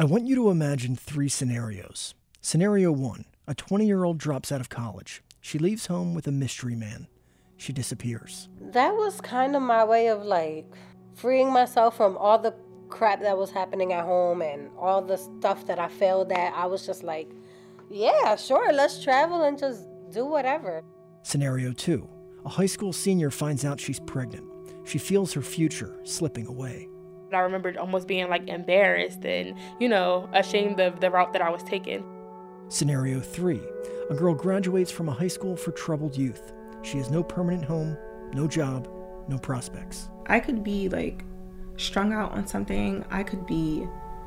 I want you to imagine 3 scenarios. Scenario 1, a 20-year-old drops out of college. She leaves home with a mystery man. She disappears. That was kind of my way of freeing myself from all the crap that was happening at home and all the stuff that I failed at. I was just like, yeah, sure, let's travel and just do whatever. Scenario 2, a high school senior finds out she's pregnant. She feels her future slipping away. I remember almost being embarrassed and, ashamed of the route that I was taking. Scenario 3, a girl graduates from a high school for troubled youth. She has no permanent home, no job, no prospects. I could be strung out on something. I could be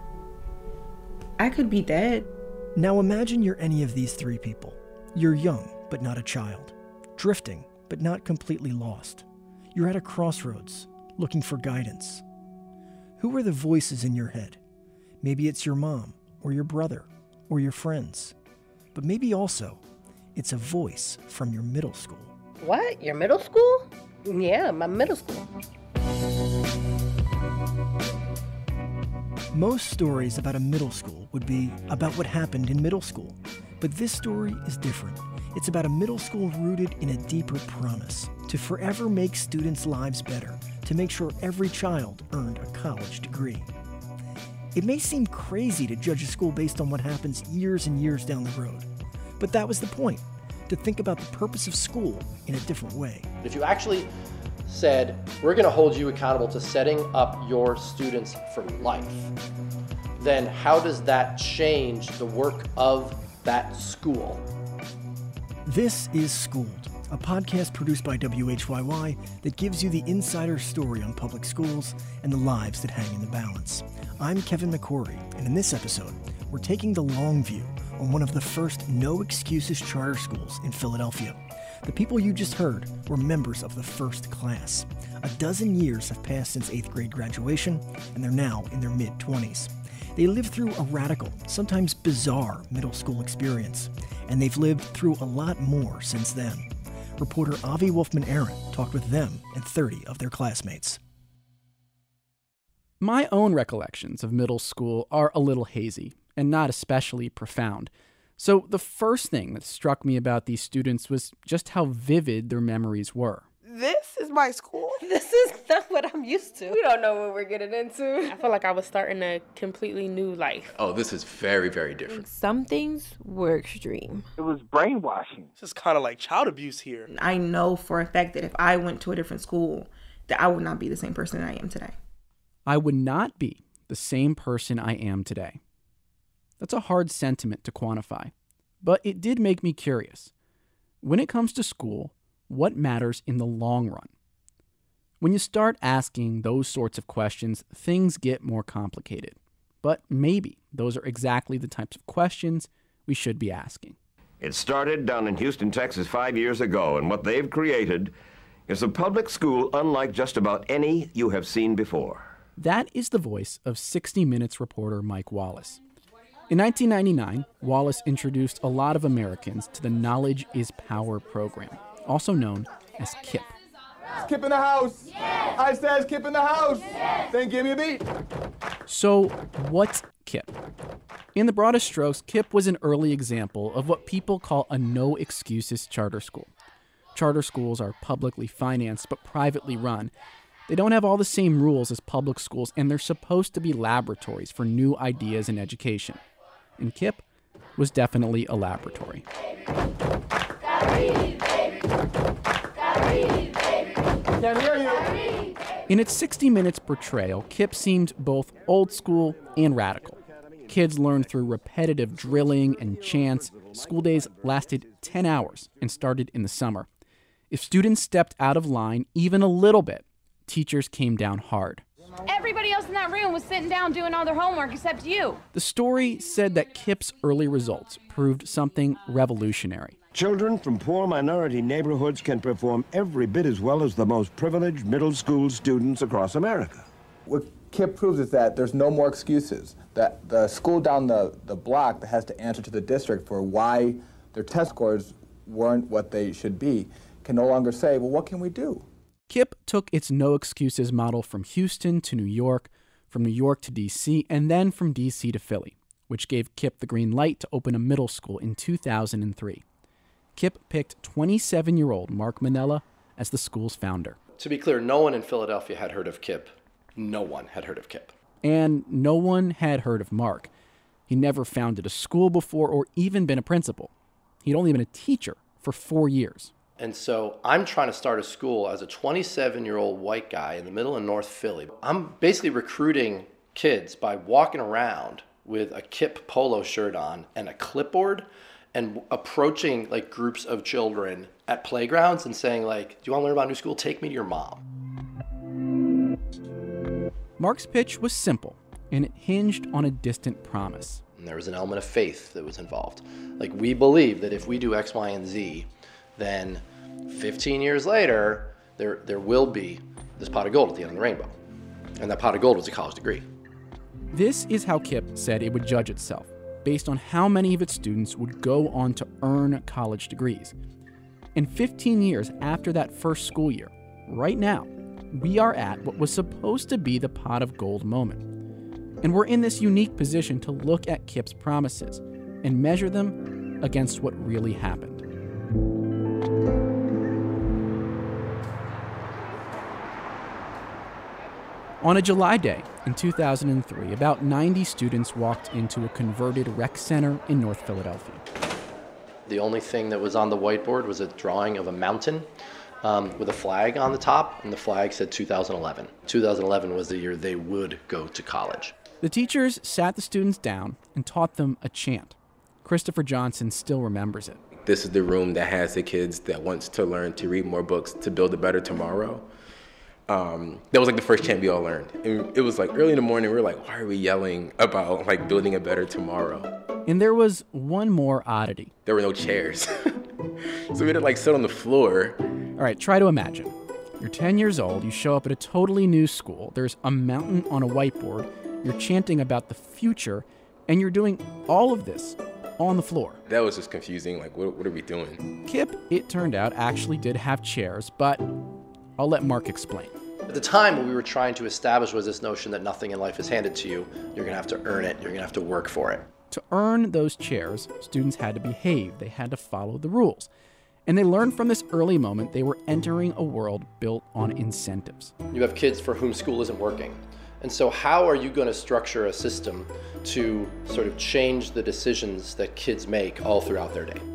dead. Now imagine you're any of these 3 people. You're young, but not a child. Drifting, but not completely lost. You're at a crossroads, looking for guidance. Who are the voices in your head? Maybe it's your mom, or your brother, or your friends. But maybe also, it's a voice from your middle school. What? Your middle school? Yeah, my middle school. Most stories about a middle school would be about what happened in middle school. But this story is different. It's about a middle school rooted in a deeper promise to forever make students' lives better, to make sure every child earned a college degree. It may seem crazy to judge a school based on what happens years and years down the road, but that was the point, to think about the purpose of school in a different way. If you actually said, we're going to hold you accountable to setting up your students for life, then how does that change the work of that school? This is Schooled, a podcast produced by WHYY that gives you the insider story on public schools and the lives that hang in the balance. I'm Kevin McCory, and in this episode, we're taking the long view on one of the first no-excuses charter schools in Philadelphia. The people you just heard were members of the first class. 12 years have passed since 8th grade graduation, and they're now in their mid-20s. They lived through a radical, sometimes bizarre middle school experience, and they've lived through a lot more since then. Reporter Avi Wolfman-Aaron talked with them and 30 of their classmates. My own recollections of middle school are a little hazy and not especially profound. So the first thing that struck me about these students was just how vivid their memories were. This is my school? This is not what I'm used to. We don't know what we're getting into. I felt like I was starting a completely new life. Oh, this is very, very different. Some things were extreme. It was brainwashing. This is kind of like child abuse here. I know for a fact that if I went to a different school, that I would not be the same person that I am today. I would not be the same person I am today. That's a hard sentiment to quantify, but it did make me curious. When it comes to school, what matters in the long run? When you start asking those sorts of questions, things get more complicated. But maybe those are exactly the types of questions we should be asking. It started down in Houston, Texas 5 years ago, and what they've created is a public school unlike just about any you have seen before. That is the voice of 60 Minutes reporter Mike Wallace. In 1999, Wallace introduced a lot of Americans to the Knowledge is Power program, also known as KIPP. KIPP in the house. Yes. I says KIPP in the house. Yes. Then give me a beat. So what's KIPP? In the broadest strokes, KIPP was an early example of what people call a no-excuses charter school. Charter schools are publicly financed but privately run. They don't have all the same rules as public schools, and they're supposed to be laboratories for new ideas in education. And KIPP was definitely a laboratory. In its 60 Minutes portrayal, KIPP seemed both old school and radical. Kids learned through repetitive drilling and chants. School days lasted 10 hours and started in the summer. If students stepped out of line even a little bit, teachers came down hard. Everybody else in that room was sitting down doing all their homework except you. The story said that KIPP's early results proved something revolutionary. Children from poor minority neighborhoods can perform every bit as well as the most privileged middle school students across America. What KIPP proves is that there's no more excuses. That the school down the block that has to answer to the district for why their test scores weren't what they should be can no longer say, well, what can we do? KIPP took its no-excuses model from Houston to New York, from New York to D.C., and then from D.C. to Philly, which gave Kip the green light to open a middle school in 2003. Kip picked 27-year-old Mark Manella as the school's founder. To be clear, no one in Philadelphia had heard of Kip. No one had heard of Kip. And no one had heard of Mark. He never founded a school before or even been a principal. He'd only been a teacher for 4 years. And so I'm trying to start a school as a 27-year-old white guy in the middle of North Philly. I'm basically recruiting kids by walking around with a Kip polo shirt on and a clipboard and approaching like groups of children at playgrounds and saying like, do you want to learn about a new school? Take me to your mom. Mark's pitch was simple, and it hinged on a distant promise. And there was an element of faith that was involved. Like, we believe that if we do X, Y, and Z, then 15 years later, there will be this pot of gold at the end of the rainbow. And that pot of gold was a college degree. This is how Kip said it would judge itself, based on how many of its students would go on to earn college degrees. And 15 years after that first school year, right now, we are at what was supposed to be the pot of gold moment. And we're in this unique position to look at Kip's promises and measure them against what really happened. On a July day in 2003, about 90 students walked into a converted rec center in North Philadelphia. The only thing that was on the whiteboard was a drawing of a mountain with a flag on the top, and the flag said 2011. 2011 was the year they would go to college. The teachers sat the students down and taught them a chant. Christopher Johnson still remembers it. This is the room that has the kids that wants to learn to read more books to build a better tomorrow. That was like the first chant we all learned. And it was like early in the morning, we were like, why are we yelling about like building a better tomorrow? And there was one more oddity. There were no chairs. So we had to like sit on the floor. All right, try to imagine. You're 10 years old, you show up at a totally new school, there's a mountain on a whiteboard, you're chanting about the future, and you're doing all of this on the floor. That was just confusing, like what are we doing? Kip, it turned out, actually did have chairs, but I'll let Mark explain. At the time, what we were trying to establish was this notion that nothing in life is handed to you. You're gonna have to earn it, you're gonna have to work for it. To earn those chairs, students had to behave, they had to follow the rules. And they learned from this early moment they were entering a world built on incentives. You have kids for whom school isn't working. And so how are you going to structure a system to sort of change the decisions that kids make all throughout their day?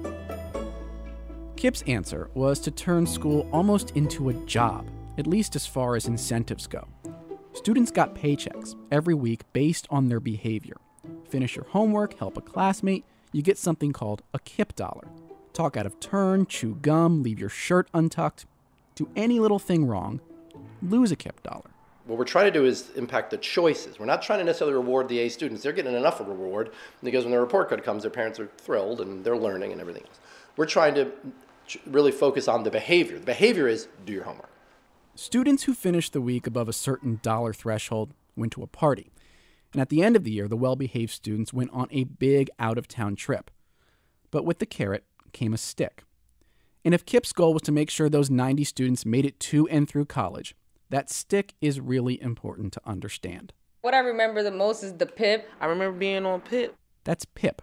Kip's answer was to turn school almost into a job, at least as far as incentives go. Students got paychecks every week based on their behavior. Finish your homework, help a classmate, you get something called a Kip dollar. Talk out of turn, chew gum, leave your shirt untucked, do any little thing wrong, lose a Kip dollar. What we're trying to do is impact the choices. We're not trying to necessarily reward the A students. They're getting enough of a reward because when their report card comes, their parents are thrilled and they're learning and everything else. We're trying to really focus on the behavior. The behavior is do your homework. Students who finished the week above a certain dollar threshold went to a party. And at the end of the year, the well-behaved students went on a big out-of-town trip. But with the carrot came a stick. And if Kip's goal was to make sure those 90 students made it to and through college, that stick is really important to understand. What I remember the most is the PIP. I remember being on PIP. That's PIP.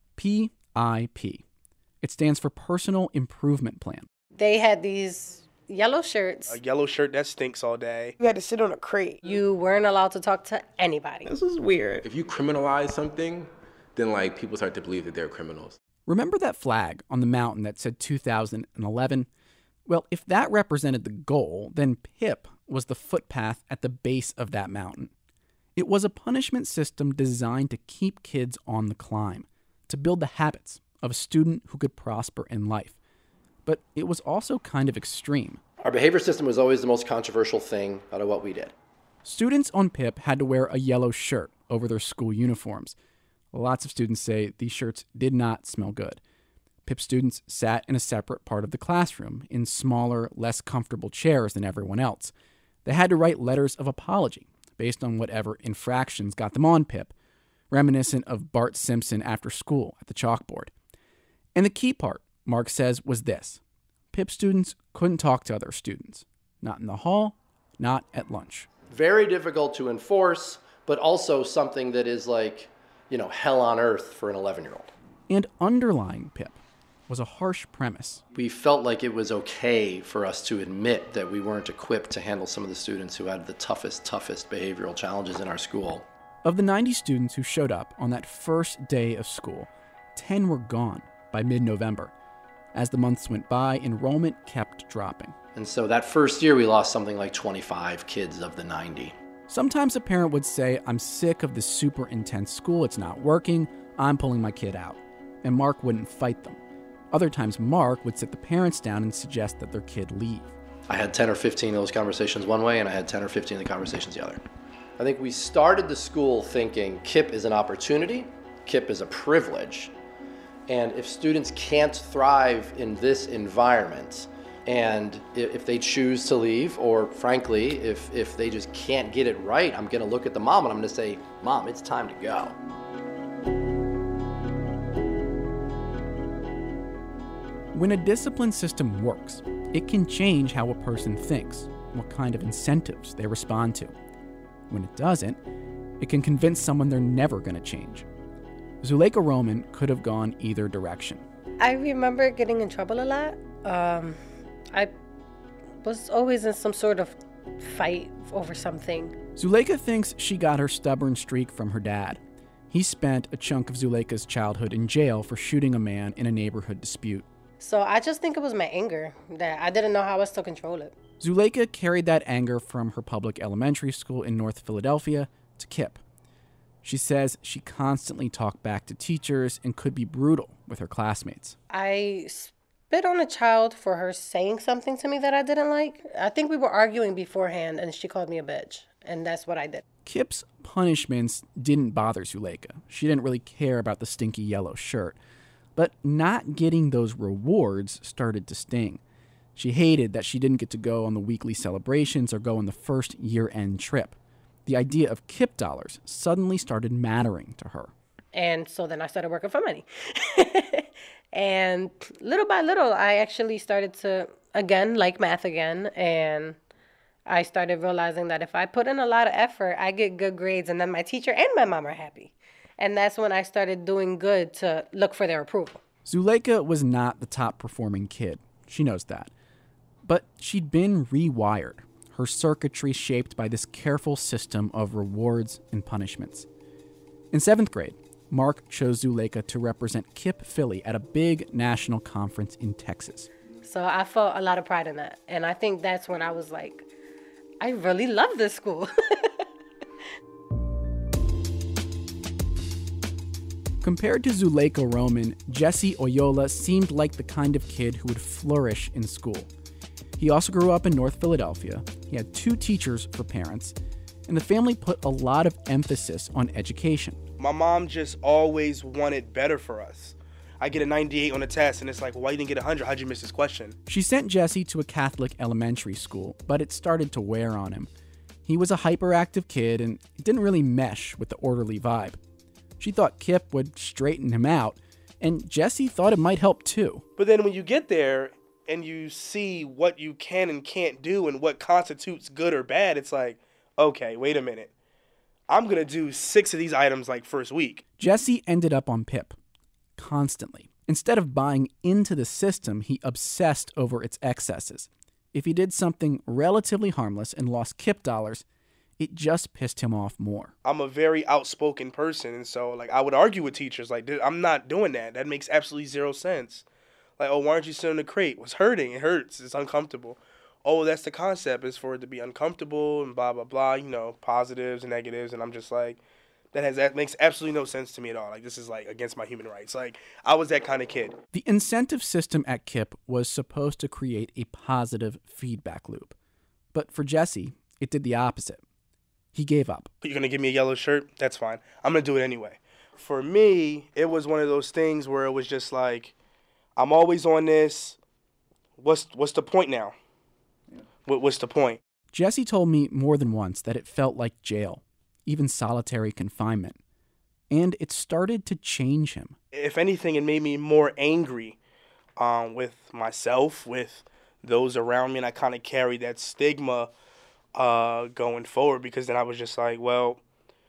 P-I-P. It stands for Personal Improvement Plan. They had these yellow shirts. A yellow shirt that stinks all day. You had to sit on a crate. You weren't allowed to talk to anybody. This is weird. If you criminalize something, then like people start to believe that they're criminals. Remember that flag on the mountain that said 2011? Well, if that represented the goal, then PIP was the footpath at the base of that mountain. It was a punishment system designed to keep kids on the climb, to build the habits of a student who could prosper in life. But it was also kind of extreme. Our behavior system was always the most controversial thing out of what we did. Students on PIP had to wear a yellow shirt over their school uniforms. Lots of students say these shirts did not smell good. PIP students sat in a separate part of the classroom in smaller, less comfortable chairs than everyone else. They had to write letters of apology based on whatever infractions got them on PIP, reminiscent of Bart Simpson after school at the chalkboard. And the key part, Mark says, was this. PIP students couldn't talk to other students. Not in the hall, not at lunch. Very difficult to enforce, but also something that is like, hell on earth for an 11-year-old. And underlying PIP was a harsh premise. We felt like it was okay for us to admit that we weren't equipped to handle some of the students who had the toughest behavioral challenges in our school. Of the 90 students who showed up on that first day of school, 10 were gone by mid-November. As the months went by, enrollment kept dropping. And so that first year, we lost something like 25 kids of the 90. Sometimes a parent would say, I'm sick of this super intense school, it's not working, I'm pulling my kid out. And Mark wouldn't fight them. Other times, Mark would sit the parents down and suggest that their kid leave. I had 10 or 15 of those conversations one way, and I had 10 or 15 of the conversations the other. I think we started the school thinking KIPP is an opportunity, KIPP is a privilege, and if students can't thrive in this environment, and if they choose to leave, or frankly, if they just can't get it right, I'm gonna look at the mom and I'm gonna say, Mom, it's time to go. When a discipline system works, it can change how a person thinks, what kind of incentives they respond to. When it doesn't, it can convince someone they're never going to change. Zuleika Roman could have gone either direction. I remember getting in trouble a lot. I was always in some sort of fight over something. Zuleika thinks she got her stubborn streak from her dad. He spent a chunk of Zuleika's childhood in jail for shooting a man in a neighborhood dispute. So I just think it was my anger that I didn't know how else to control it. Zuleika carried that anger from her public elementary school in North Philadelphia to KIPP. She says she constantly talked back to teachers and could be brutal with her classmates. I spit on a child for her saying something to me that I didn't like. I think we were arguing beforehand and she called me a bitch, and that's what I did. KIPP's punishments didn't bother Zuleika. She didn't really care about the stinky yellow shirt. But not getting those rewards started to sting. She hated that she didn't get to go on the weekly celebrations or go on the first year-end trip. The idea of KIPP dollars suddenly started mattering to her. And so then I started working for money. And little by little, I actually started to, again, like math again. And I started realizing that if I put in a lot of effort, I get good grades. And then my teacher and my mom are happy. And that's when I started doing good to look for their approval. Zuleika was not the top performing kid. She knows that. But she'd been rewired, her circuitry shaped by this careful system of rewards and punishments. In 7th grade, Mark chose Zuleika to represent KIPP Philly at a big national conference in Texas. So I felt a lot of pride in that. And I think that's when I was like, I really love this school. Compared to Zuleika Roman, Jesse Oyola seemed like the kind of kid who would flourish in school. He also grew up in North Philadelphia. He had 2 teachers for parents, and the family put a lot of emphasis on education. My mom just always wanted better for us. I get a 98 on a test, and it's like, why you didn't get 100? How'd you miss this question? She sent Jesse to a Catholic elementary school, but it started to wear on him. He was a hyperactive kid, and it didn't really mesh with the orderly vibe. She thought KIPP would straighten him out, and Jesse thought it might help too. But then when you get there and you see what you can and can't do and what constitutes good or bad, it's like, okay, wait a minute. I'm going to do 6 of these items like first week. Jesse ended up on PIP constantly. Instead of buying into the system, he obsessed over its excesses. If he did something relatively harmless and lost KIPP dollars, it just pissed him off more. I'm a very outspoken person, and so like I would argue with teachers like, I'm not doing that. That makes absolutely 0 sense. Like, oh, why aren't you sitting in the crate? It's hurting. It hurts. It's uncomfortable. Oh, that's the concept, is for it to be uncomfortable and blah, blah, blah, positives and negatives. And I'm just like, that makes absolutely no sense to me at all. Like, this is like against my human rights. Like, I was that kind of kid. The incentive system at KIPP was supposed to create a positive feedback loop. But for Jesse, it did the opposite. He gave up. You're going to give me a yellow shirt? That's fine. I'm going to do it anyway. For me, it was one of those things where it was just like, I'm always on this. What's the point now? What's the point? Jesse told me more than once that it felt like jail, even solitary confinement. And it started to change him. If anything, it made me more angry with myself, with those around me, and I kind of carried that stigma going forward, because then I was just like, well,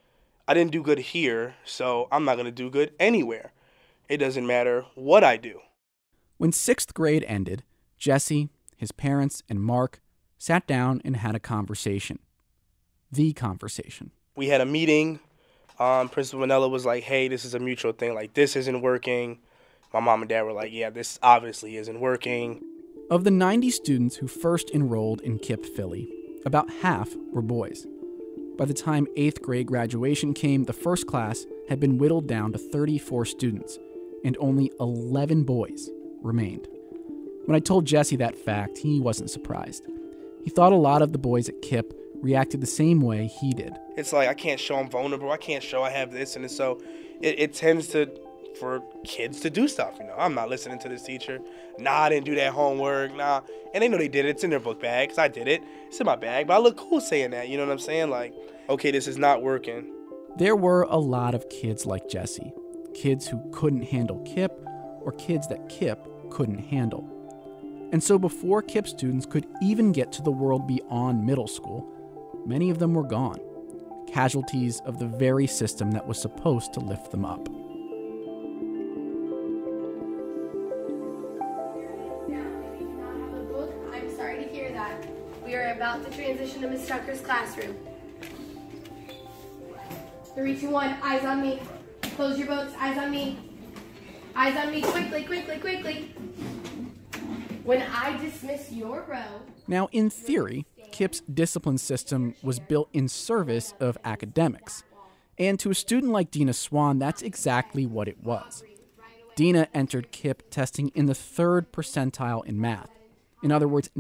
I didn't do good here, so I'm not going to do good anywhere. It doesn't matter what I do. When 6th grade ended, Jesse, his parents, and Mark sat down and had a conversation. The conversation. We had a meeting. Principal Manella was like, hey, this is a mutual thing. Like, this isn't working. My mom and dad were like, yeah, this obviously isn't working. Of the 90 students who first enrolled in KIPP Philly, about half were boys. By the time 8th grade graduation came, the first class had been whittled down to 34 students, and only 11 boys remained. When I told Jesse that fact, he wasn't surprised. He thought a lot of the boys at KIPP reacted the same way he did. It's like, I can't show I'm vulnerable. I can't show I have this. And so it tends for kids to do stuff. I'm not listening to this teacher. Nah, I didn't do that homework. Nah. And they know they did it. It's in their book bag because I did it. It's in my bag. But I look cool saying that. You know what I'm saying? Like, okay, this is not working. There were a lot of kids like Jesse. Kids who couldn't handle KIPP or kids that KIPP couldn't handle. And so before KIPP students could even get to the world beyond middle school, many of them were gone, casualties of the very system that was supposed to lift them up. I'm sorry to hear that. We are about to transition to Ms. Tucker's classroom. 3, 2, 1, eyes on me. Close your books, eyes on me. Eyes on me, quickly, quickly, quickly. When I dismiss your row... Now, in theory, KIPP's discipline system was built in service of academics. And to a student like Dina Swan, that's exactly what it was. Dina entered KIPP testing in the 3rd percentile in math. In other words,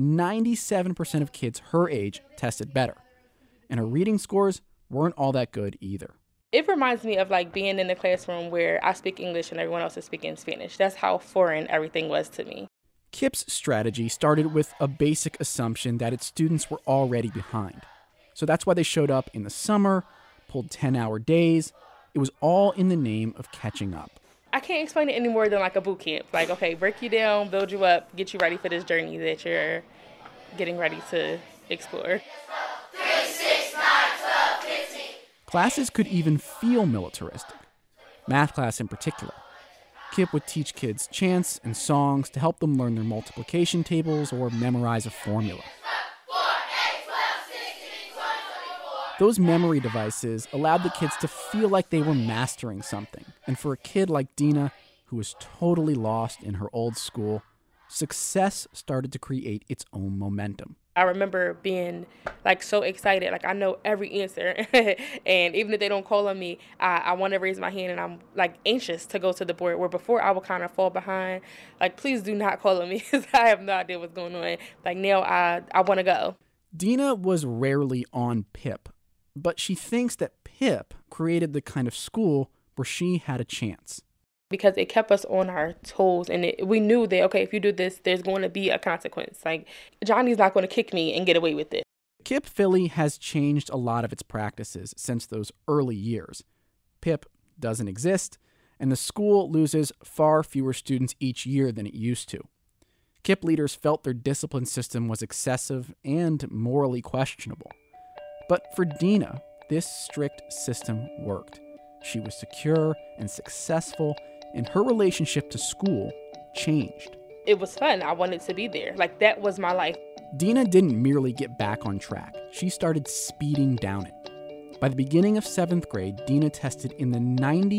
97% of kids her age tested better. And her reading scores weren't all that good either. It reminds me of like being in the classroom where I speak English and everyone else is speaking Spanish. That's how foreign everything was to me. KIPP's strategy started with a basic assumption that its students were already behind. So that's why they showed up in the summer, pulled 10-hour days. It was all in the name of catching up. I can't explain it any more than like a boot camp. Like, okay, break you down, build you up, get you ready for this journey that you're getting ready to explore. 3, 6, 9, 12, 15. Classes could even feel militaristic. Math class in particular. KIPP would teach kids chants and songs to help them learn their multiplication tables or memorize a formula. 4, 8, 12, 16, 20, 24. Those memory devices allowed the kids to feel like they were mastering something. And for a kid like Dina, who was totally lost in her old school, success started to create its own momentum. I remember being like so excited, like I know every answer. And even if they don't call on me, I want to raise my hand and I'm like anxious to go to the board, where before I would kind of fall behind. Like, please do not call on me because I have no idea what's going on. Like now I want to go. Dina was rarely on PIP, but she thinks that PIP created the kind of school where she had a chance. Because it kept us on our toes, and we knew that, okay, if you do this, there's going to be a consequence. Like, Johnny's not going to kick me and get away with it. KIPP Philly has changed a lot of its practices since those early years. PIP doesn't exist, and the school loses far fewer students each year than it used to. KIPP leaders felt their discipline system was excessive and morally questionable. But for Dina, this strict system worked. She was secure and successful, and her relationship to school changed. It was fun. I wanted to be there. Like, that was my life. Dina didn't merely get back on track. She started speeding down it. By the beginning of 7th grade, Dina tested in the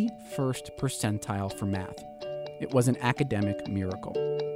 91st percentile for math. It was an academic miracle.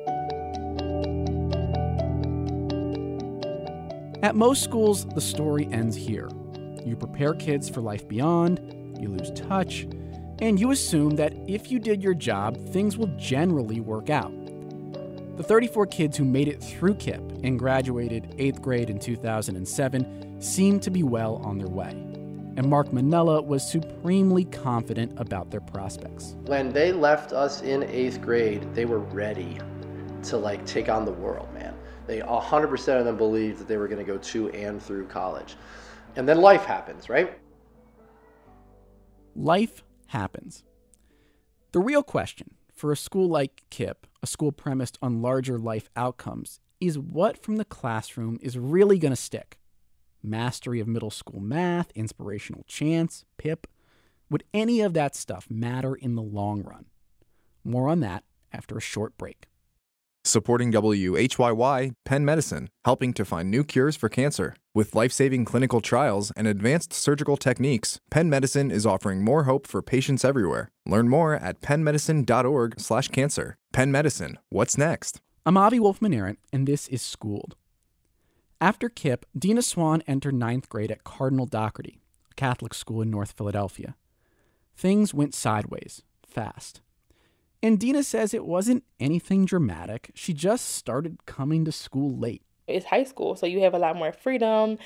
At most schools, the story ends here. You prepare kids for life beyond, you lose touch, and you assume that if you did your job, things will generally work out. The 34 kids who made it through KIPP and graduated 8th grade in 2007 seemed to be well on their way. And Mark Manella was supremely confident about their prospects. When they left us in 8th grade, they were ready to take on the world, man. They 100% of them believed that they were going to go to and through college. And then life happens, right? Life happens. The real question for a school like KIPP, a school premised on larger life outcomes, is what from the classroom is really going to stick? Mastery of middle school math, inspirational chants, PIP, Would any of that stuff matter in the long run? More on that after a short break. Supporting WHYY, Penn Medicine, helping to find new cures for cancer. With life-saving clinical trials and advanced surgical techniques, Penn Medicine is offering more hope for patients everywhere. Learn more at pennmedicine.org/cancer. Penn Medicine, what's next? I'm Avi Wolfman-Arent, and this is Schooled. After Kip, Dina Swan entered 9th grade at Cardinal Dougherty, a Catholic school in North Philadelphia. Things went sideways, fast. And Dina says it wasn't anything dramatic. She just started coming to school late. It's high school, so you have a lot more freedom.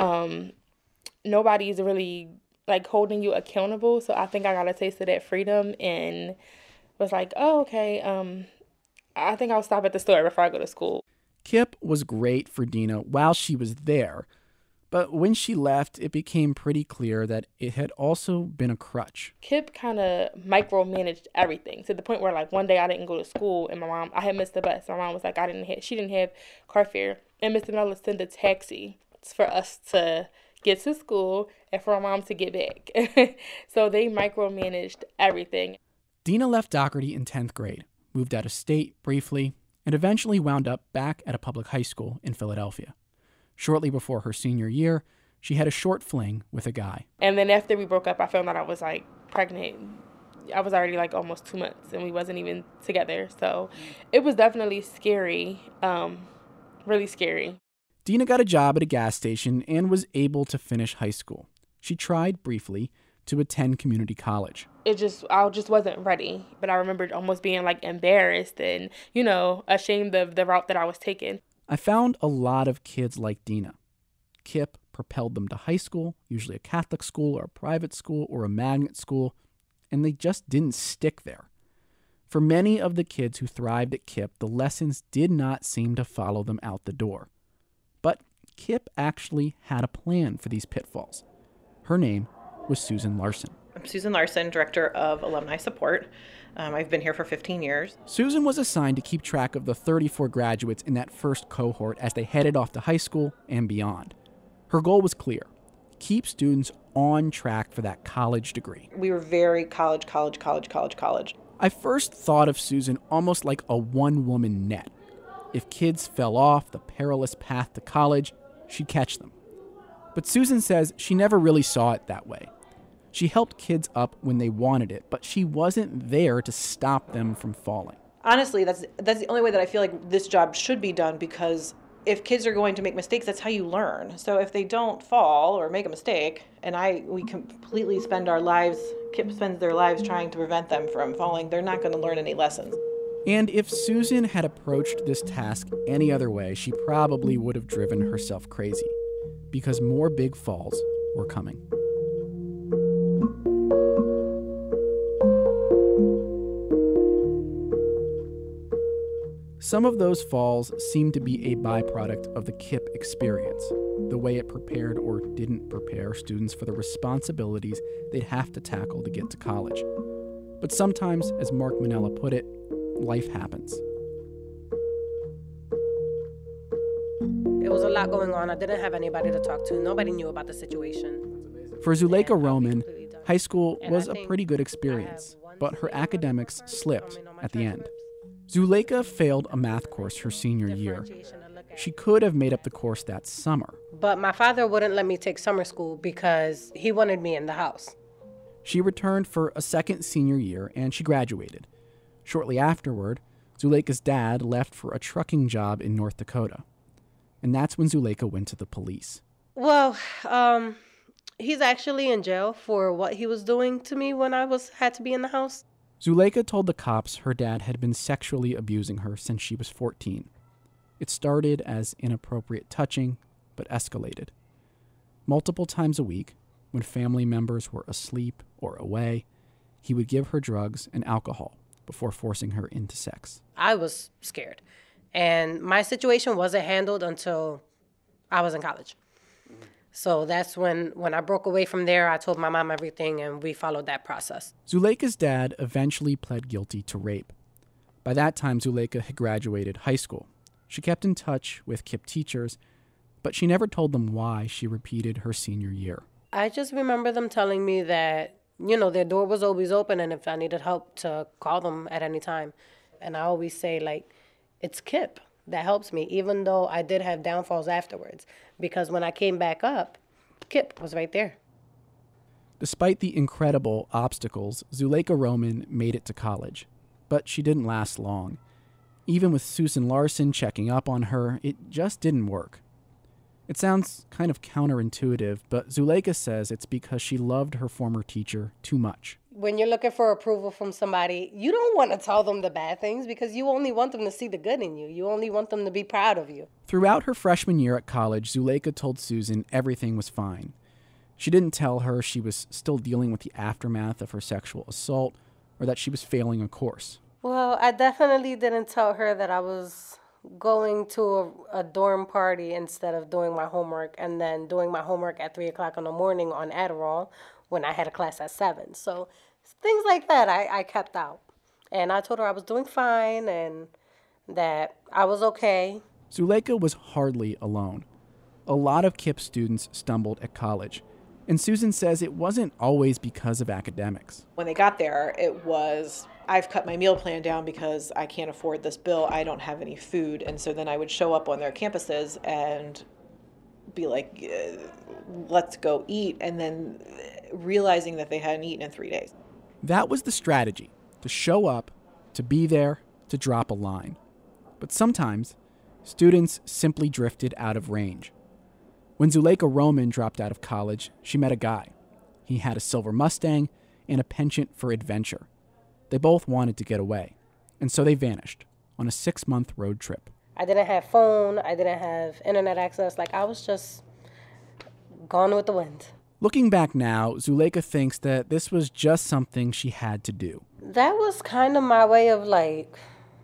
Nobody's really like holding you accountable. So I think I got a taste of that freedom and was like, oh, okay. I think I'll stop at the store before I go to school. Kip was great for Dina while she was there. But when she left, it became pretty clear that it had also been a crutch. Kip kind of micromanaged everything to the point where, like, one day I didn't go to school and I had missed the bus. My mom was like, she didn't have car fare. And Mr. Miller sent a taxi for us to get to school and for my mom to get back. So they micromanaged everything. Dina left Dougherty in 10th grade, moved out of state briefly, and eventually wound up back at a public high school in Philadelphia. Shortly before her senior year, she had a short fling with a guy. And then after we broke up, I found out I was, like, pregnant. I was already, like, almost 2 months, and we wasn't even together. So it was definitely scary, really scary. Dina got a job at a gas station and was able to finish high school. She tried briefly to attend community college. I just wasn't ready. But I remembered almost being, like, embarrassed and, ashamed of the route that I was taking. I found a lot of kids like Dina. Kip propelled them to high school, usually a Catholic school or a private school or a magnet school, and they just didn't stick there. For many of the kids who thrived at Kip, the lessons did not seem to follow them out the door. But Kip actually had a plan for these pitfalls. Her name was Susan Larson. I'm Susan Larson, Director of Alumni Support. I've been here for 15 years. Susan was assigned to keep track of the 34 graduates in that first cohort as they headed off to high school and beyond. Her goal was clear: keep students on track for that college degree. We were very college. I first thought of Susan almost like a one-woman net. If kids fell off the perilous path to college, she'd catch them. But Susan says she never really saw it that way. She helped kids up when they wanted it, but she wasn't there to stop them from falling. Honestly, that's the only way that I feel like this job should be done, because if kids are going to make mistakes, that's how you learn. So if they don't fall or make a mistake, and we completely spend our lives, Kip spends their lives trying to prevent them from falling, they're not going to learn any lessons. And if Susan had approached this task any other way, she probably would have driven herself crazy, because more big falls were coming. Some of those falls seemed to be a byproduct of the Kip experience, the way it prepared or didn't prepare students for the responsibilities they'd have to tackle to get to college. But sometimes, as Mark Manella put it, life happens. It was a lot going on. I didn't have anybody to talk to. Nobody knew about the situation. For Zuleika Roman, high school was a pretty good experience, but her academics slipped at the end. Zuleika failed a math course her senior year. She could have made up the course that summer. But my father wouldn't let me take summer school because he wanted me in the house. She returned for a second senior year and she graduated. Shortly afterward, Zuleika's dad left for a trucking job in North Dakota. And that's when Zuleika went to the police. Well, he's actually in jail for what he was doing to me when I had to be in the house. Zuleika told the cops her dad had been sexually abusing her since she was 14. It started as inappropriate touching, but escalated. Multiple times a week, when family members were asleep or away, he would give her drugs and alcohol before forcing her into sex. I was scared, and my situation wasn't handled until I was in college. So that's when I broke away from there, I told my mom everything, and we followed that process. Zuleika's dad eventually pled guilty to rape. By that time, Zuleika had graduated high school. She kept in touch with Kip teachers, but she never told them why she repeated her senior year. I just remember them telling me that their door was always open, and if I needed help, to call them at any time. And I always say, like, it's Kip that helps me, even though I did have downfalls afterwards. Because when I came back up, Kip was right there. Despite the incredible obstacles, Zuleika Roman made it to college. But she didn't last long. Even with Susan Larson checking up on her, it just didn't work. It sounds kind of counterintuitive, but Zuleika says it's because she loved her former teacher too much. When you're looking for approval from somebody, you don't want to tell them the bad things because you only want them to see the good in you. You only want them to be proud of you. Throughout her freshman year at college, Zuleika told Susan everything was fine. She didn't tell her she was still dealing with the aftermath of her sexual assault or that she was failing a course. Well, I definitely didn't tell her that I was going to a dorm party instead of doing my homework, and then doing my homework at 3 o'clock in the morning on Adderall when I had a class at 7. So things like that I kept out. And I told her I was doing fine and that I was okay. Zuleika was hardly alone. A lot of KIPP students stumbled at college. And Susan says it wasn't always because of academics. When they got there, it was, I've cut my meal plan down because I can't afford this bill. I don't have any food. And so then I would show up on their campuses and be like, let's go eat. And then realizing that they hadn't eaten in 3 days. That was the strategy, to show up, to be there, to drop a line. But sometimes, students simply drifted out of range. When Zuleika Roman dropped out of college, she met a guy. He had a silver Mustang and a penchant for adventure. They both wanted to get away, and so they vanished on a 6-month road trip. I didn't have phone, I didn't have internet access, like I was just gone with the wind. Looking back now, Zuleika thinks that this was just something she had to do. That was kind of my way of like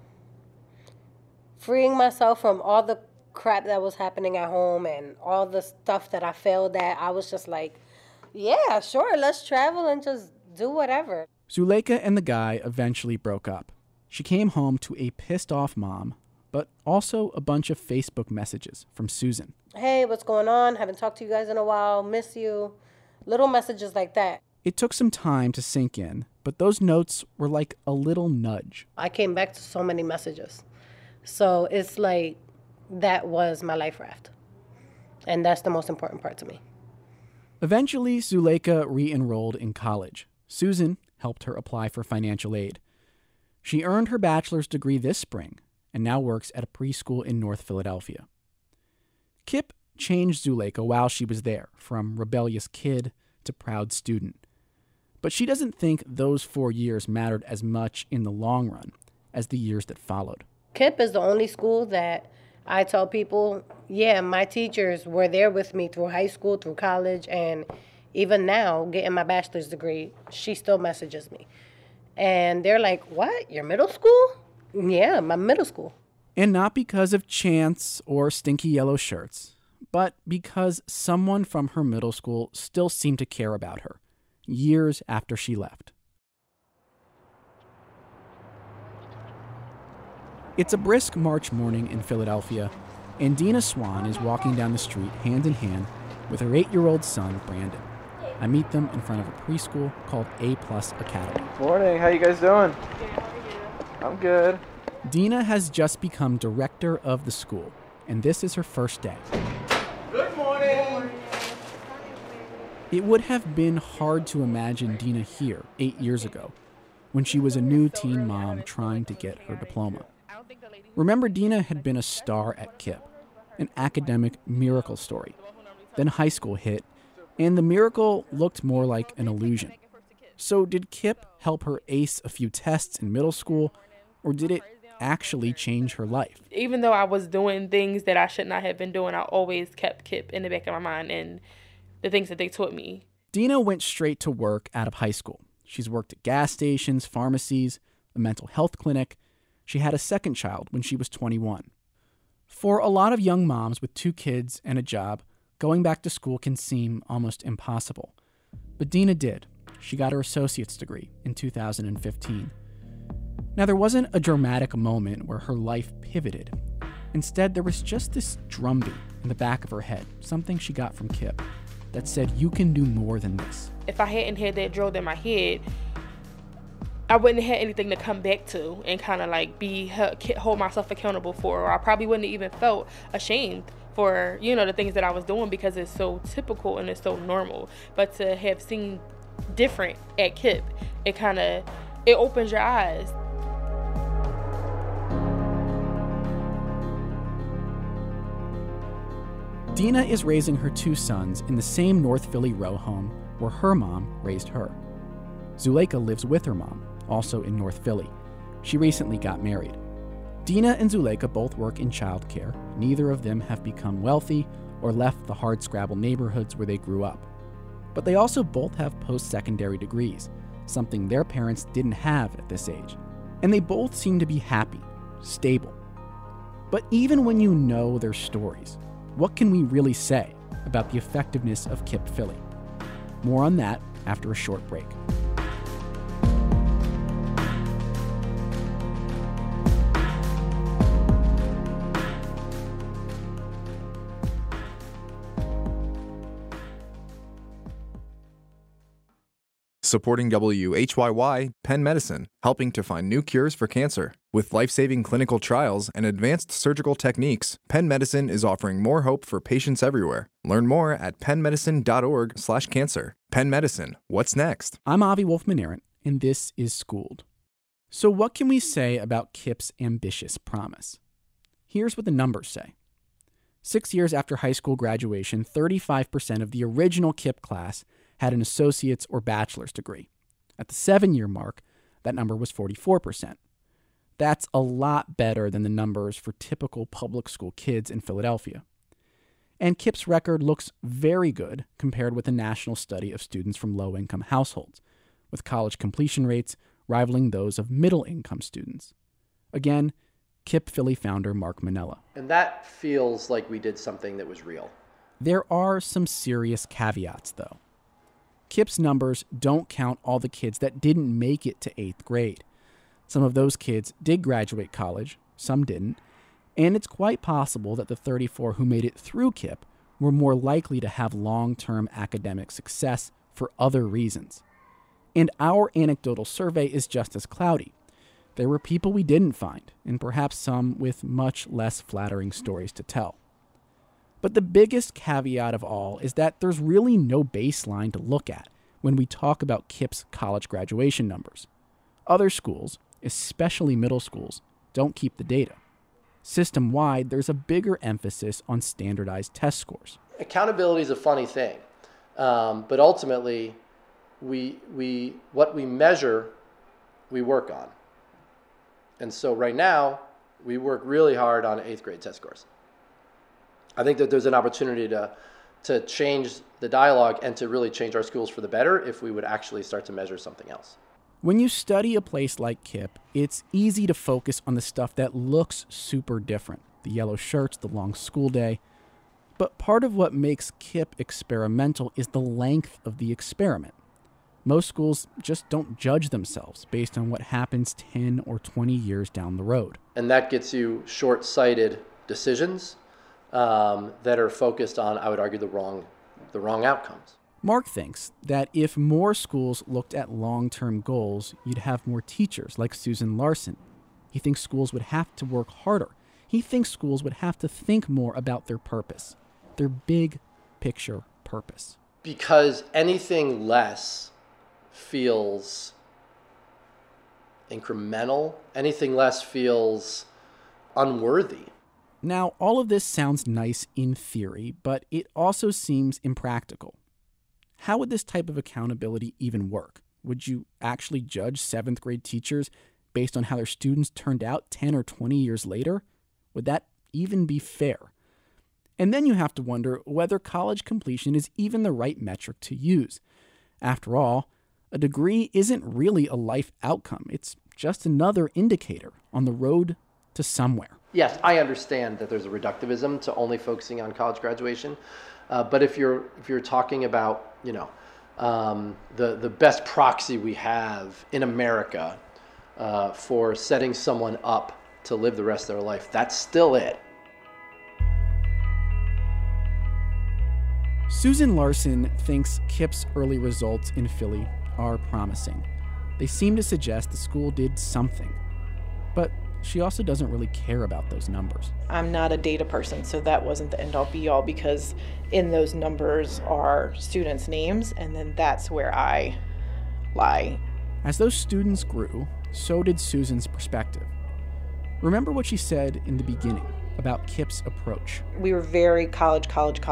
freeing myself from all the crap that was happening at home and all the stuff that I failed at. I was just like, yeah, sure, let's travel and just do whatever. Zuleika and the guy eventually broke up. She came home to a pissed-off mom, but also a bunch of Facebook messages from Susan. Hey, what's going on? Haven't talked to you guys in a while. Miss you. Little messages like that. It took some time to sink in, but those notes were like a little nudge. I came back to so many messages. So it's like, that was my life raft. And that's the most important part to me. Eventually, Zuleika re-enrolled in college. Susan helped her apply for financial aid. She earned her bachelor's degree this spring and now works at a preschool in North Philadelphia. Kip changed Zuleika while she was there, from rebellious kid to proud student. But she doesn't think those 4 years mattered as much in the long run as the years that followed. KIPP is the only school that I tell people, yeah, my teachers were there with me through high school, through college, and even now, getting my bachelor's degree, she still messages me. And they're like, what, your middle school? Yeah, my middle school. And not because of chance or stinky yellow shirts, but because someone from her middle school still seemed to care about her, years after she left. It's a brisk March morning in Philadelphia, and Dina Swan is walking down the street hand in hand with her 8-year-old son, Brandon. I meet them in front of a preschool called A+ Academy. Morning, how you guys doing? I'm good. Dina has just become director of the school, and this is her first day. Good morning. It would have been hard to imagine Dina here 8 years ago, when she was a new teen mom trying to get her diploma. Remember, Dina had been a star at KIPP, an academic miracle story. Then high school hit, and the miracle looked more like an illusion. So did KIPP help her ace a few tests in middle school, or did it actually change her life? Even though I was doing things that I should not have been doing, I always kept KIPP in the back of my mind and the things that they taught me. Dina went straight to work out of high school. She's worked at gas stations, pharmacies, a mental health clinic. She had a second child when she was 21. For a lot of young moms with 2 kids and a job, going back to school can seem almost impossible. But Dina did. She got her associate's degree in 2015. Now, there wasn't a dramatic moment where her life pivoted. Instead, there was just this drumbeat in the back of her head, something she got from KIPP. that said you can do more than this. If I hadn't had that drilled in my head, I wouldn't have had anything to come back to and kind of like hold myself accountable for, or I probably wouldn't have even felt ashamed for, the things that I was doing, because it's so typical and it's so normal. But to have seen different at KIPP, it opens your eyes. Dina is raising her 2 sons in the same North Philly row home where her mom raised her. Zuleika lives with her mom, also in North Philly. She recently got married. Dina and Zuleika both work in childcare. Neither of them have become wealthy or left the hardscrabble neighborhoods where they grew up. But they also both have post-secondary degrees, something their parents didn't have at this age. And they both seem to be happy, stable. But even when you know their stories, what can we really say about the effectiveness of KIPP Philly? More on that after a short break. Supporting WHYY, Penn Medicine, helping to find new cures for cancer. With life-saving clinical trials and advanced surgical techniques, Penn Medicine is offering more hope for patients everywhere. Learn more at pennmedicine.org/cancer. Penn Medicine, what's next? I'm Avi Wolfman-Arent, and this is Schooled. So what can we say about KIPP's ambitious promise? Here's what the numbers say. 6 years after high school graduation, 35% of the original KIPP class had an associate's or bachelor's degree. At the 7-year mark, that number was 44%. That's a lot better than the numbers for typical public school kids in Philadelphia. And KIPP's record looks very good compared with a national study of students from low-income households, with college completion rates rivaling those of middle-income students. Again, KIPP Philly founder Mark Manella. And that feels like we did something that was real. There are some serious caveats, though. KIPP's numbers don't count all the kids that didn't make it to 8th grade. Some of those kids did graduate college, some didn't, and it's quite possible that the 34 who made it through KIPP were more likely to have long-term academic success for other reasons. And our anecdotal survey is just as cloudy. There were people we didn't find, and perhaps some with much less flattering stories to tell. But the biggest caveat of all is that there's really no baseline to look at when we talk about KIPP's college graduation numbers. Other schools, especially middle schools, don't keep the data. System-wide, there's a bigger emphasis on standardized test scores. Accountability is a funny thing, but ultimately, what we measure, we work on. And so right now, we work really hard on 8th grade test scores. I think that there's an opportunity to change the dialogue and to really change our schools for the better if we would actually start to measure something else. When you study a place like KIPP, it's easy to focus on the stuff that looks super different. The yellow shirts, the long school day. But part of what makes KIPP experimental is the length of the experiment. Most schools just don't judge themselves based on what happens 10 or 20 years down the road. And that gets you short-sighted decisions that are focused on, I would argue, the wrong outcomes. Mark thinks that if more schools looked at long-term goals, you'd have more teachers like Susan Larson. He thinks schools would have to work harder. He thinks schools would have to think more about their purpose, their big picture purpose. Because anything less feels incremental, anything less feels unworthy. Now, all of this sounds nice in theory, but it also seems impractical. How would this type of accountability even work? Would you actually judge 7th grade teachers based on how their students turned out 10 or 20 years later? Would that even be fair? And then you have to wonder whether college completion is even the right metric to use. After all, a degree isn't really a life outcome. It's just another indicator on the road to somewhere. Yes, I understand that there's a reductivism to only focusing on college graduation, but if you're talking about the best proxy we have in America for setting someone up to live the rest of their life, that's still it. Susan Larson thinks KIPP's early results in Philly are promising. They seem to suggest the school did something. But she also doesn't really care about those numbers. I'm not a data person, so that wasn't the end-all be-all, because in those numbers are students' names, and then that's where I lie. As those students grew, so did Susan's perspective. Remember what she said in the beginning about KIPP's approach. We were very college.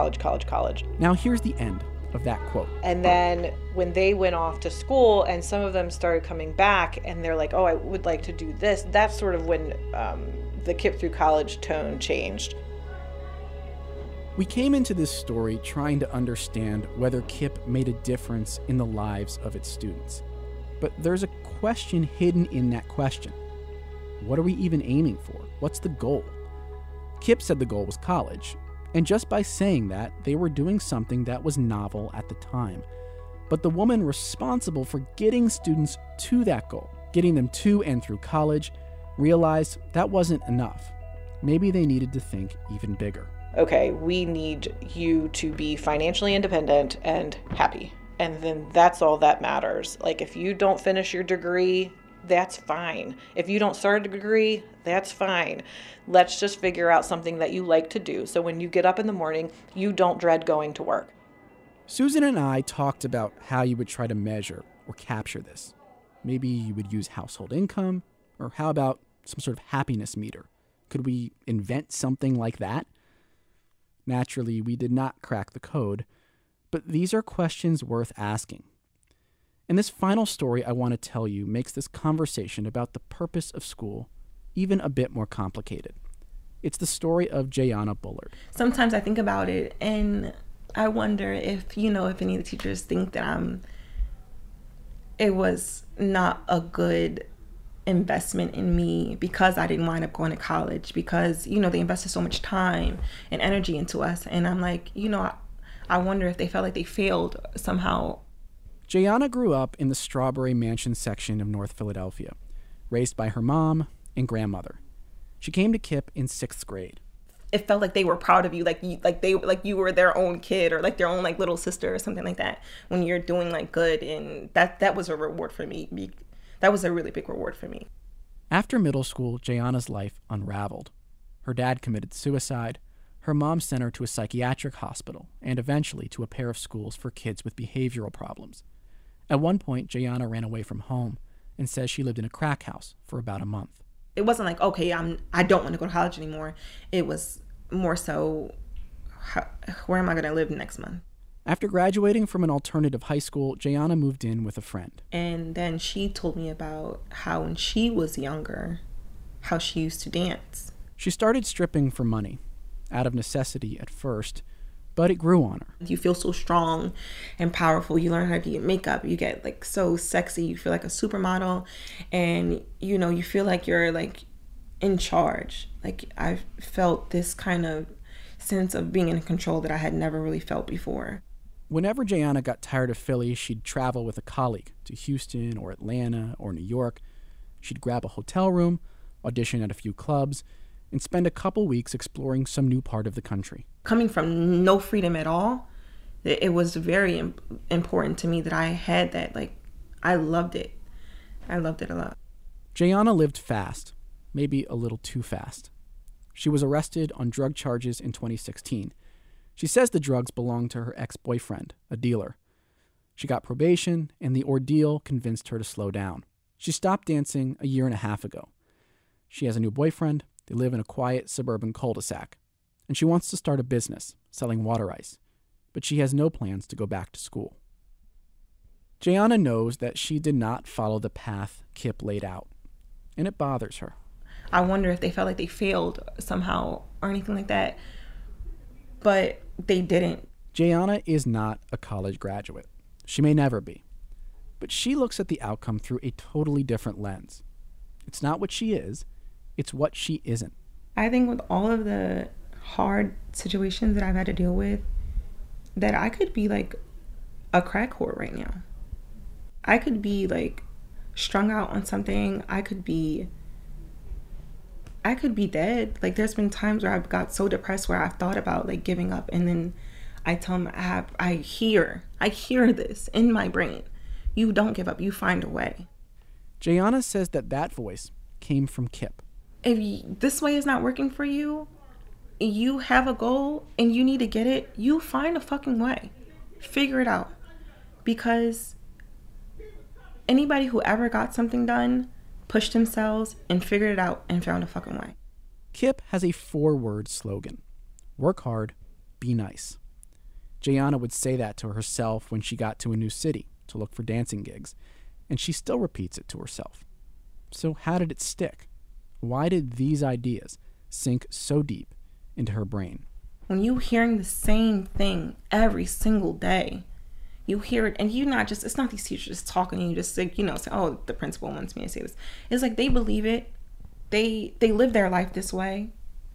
Now here's the end of that quote. And then when they went off to school and some of them started coming back and they're like, oh, I would like to do this, that's sort of when the KIPP through college tone changed. We came into this story trying to understand whether KIPP made a difference in the lives of its students. But there's a question hidden in that question. What are we even aiming for? What's the goal? KIPP said the goal was college. And just by saying that, they were doing something that was novel at the time. But the woman responsible for getting students to that goal, getting them to and through college, realized that wasn't enough. Maybe they needed to think even bigger. Okay, we need you to be financially independent and happy. And then that's all that matters. Like, if you don't finish your degree, that's fine. If you don't start a degree, that's fine. Let's just figure out something that you like to do, so when you get up in the morning, you don't dread going to work. Susan and I talked about how you would try to measure or capture this. Maybe you would use household income, or how about some sort of happiness meter? Could we invent something like that? Naturally, we did not crack the code, but these are questions worth asking. And this final story I want to tell you makes this conversation about the purpose of school even a bit more complicated. It's the story of Jayana Bullard. Sometimes I think about it and I wonder if any of the teachers think that it was not a good investment in me because I didn't wind up going to college, because, they invested so much time and energy into us. And I'm like, I wonder if they felt like they failed somehow. Jayana grew up in the Strawberry Mansion section of North Philadelphia, raised by her mom and grandmother. She came to KIPP in 6th grade. It felt like they were proud of you, like you were their own kid, or like their own little sister or something like that, when you're doing good, and that was a reward for me. That was a really big reward for me. After middle school, Jayana's life unraveled. Her dad committed suicide. Her mom sent her to a psychiatric hospital and eventually to a pair of schools for kids with behavioral problems. At one point, Jayana ran away from home and says she lived in a crack house for about a month. It wasn't like, okay, I don't want to go to college anymore. It was more so, where am I going to live next month? After graduating from an alternative high school, Jayana moved in with a friend. And then she told me about how when she was younger, how she used to dance. She started stripping for money, out of necessity at first, but it grew on her. You feel so strong and powerful. You learn how to do your makeup. You get so sexy. You feel like a supermodel, and you feel like you're in charge. I felt this kind of sense of being in control that I had never really felt before. Whenever Jayana got tired of Philly, she'd travel with a colleague to Houston or Atlanta or New York. She'd grab a hotel room, audition at a few clubs, and spend a couple weeks exploring some new part of the country. Coming from no freedom at all, it was very important to me that I had that. I loved it. I loved it a lot. Jayana lived fast, maybe a little too fast. She was arrested on drug charges in 2016. She says the drugs belonged to her ex-boyfriend, a dealer. She got probation, and the ordeal convinced her to slow down. She stopped dancing a year and a half ago. She has a new boyfriend. They live in a quiet suburban cul-de-sac. And she wants to start a business, selling water ice. But she has no plans to go back to school. Jayana knows that she did not follow the path KIPP laid out, and it bothers her. I wonder if they felt like they failed somehow or anything like that, but they didn't. Jayana is not a college graduate. She may never be. But she looks at the outcome through a totally different lens. It's not what she is, it's what she isn't. I think with all of the hard situations that I've had to deal with, that I could be a crack whore right now. I could be strung out on something. I could be dead. There's been times where I've got so depressed where I've thought about giving up, and then I tell them I hear this in my brain. You don't give up. You find a way. Jayana says that voice came from Kip. If this way is not working for you, you have a goal and you need to get it, you find a fucking way. Figure it out. Because anybody who ever got something done pushed themselves and figured it out and found a fucking way. Kip has a 4-word slogan. Work hard, be nice. Jayana would say that to herself when she got to a new city to look for dancing gigs, and she still repeats it to herself. So how did it stick? Why did these ideas sink so deep into her brain? When you're hearing the same thing every single day, you hear it, and it's not these teachers just talking and you just say, oh, the principal wants me to say this. It's like they believe it. They live their life this way.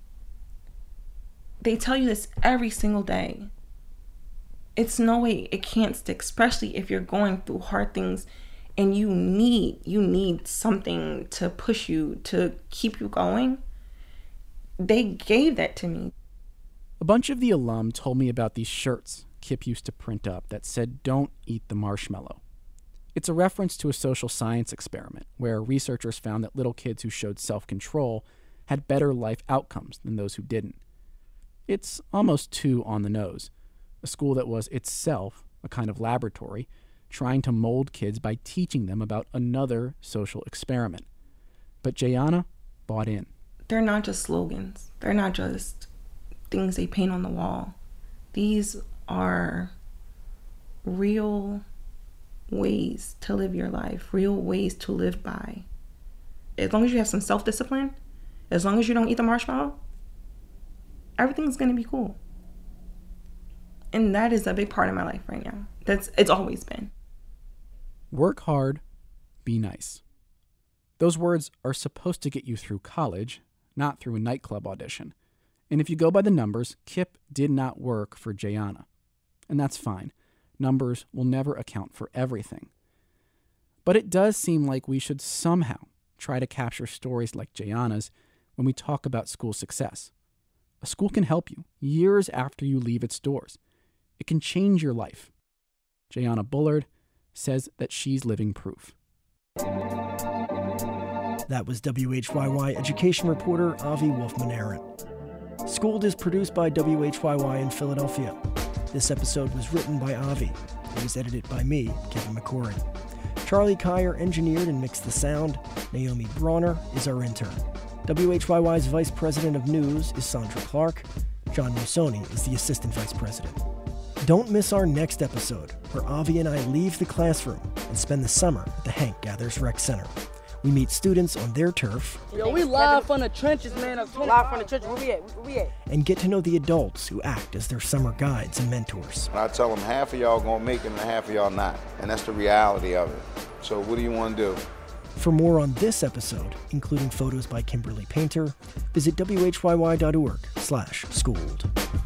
They tell you this every single day. It's no way it can't stick, especially if you're going through hard things and you need something to push you, to keep you going. They gave that to me. A bunch of the alum told me about these shirts Kip used to print up that said, "Don't eat the marshmallow." It's a reference to a social science experiment where researchers found that little kids who showed self-control had better life outcomes than those who didn't. It's almost too on the nose. A school that was itself a kind of laboratory, trying to mold kids by teaching them about another social experiment. But Jayana bought in. They're not just slogans. They're not just things they paint on the wall. These are real ways to live your life, real ways to live by. As long as you have some self-discipline, as long as you don't eat the marshmallow, everything's going to be cool. And that is a big part of my life right now. It's always been. Work hard, be nice. Those words are supposed to get you through college, not through a nightclub audition. And if you go by the numbers, Kip did not work for Jayana. And that's fine. Numbers will never account for everything. But it does seem like we should somehow try to capture stories like Jayana's when we talk about school success. A school can help you years after you leave its doors. It can change your life. Jayana Bullard says that she's living proof. That was WHYY education reporter Avi Wolfman-Arent. Schooled is produced by WHYY in Philadelphia. This episode was written by Avi. It was edited by me, Kevin McCory. Charlie Kyer engineered and mixed the sound. Naomi Brawner is our intern. WHYY's Vice President of News is Sandra Clark. John Musoni is the Assistant Vice President. Don't miss our next episode, where Avi and I leave the classroom and spend the summer at the Hank Gathers Rec Center. We meet students on their turf. Yo, we live from the trenches, man. Live from the trenches. Where we at? And get to know the adults who act as their summer guides and mentors. I tell them half of y'all gonna make it and half of y'all not. And that's the reality of it. So what do you want to do? For more on this episode, including photos by Kimberly Painter, visit whyy.org/schooled.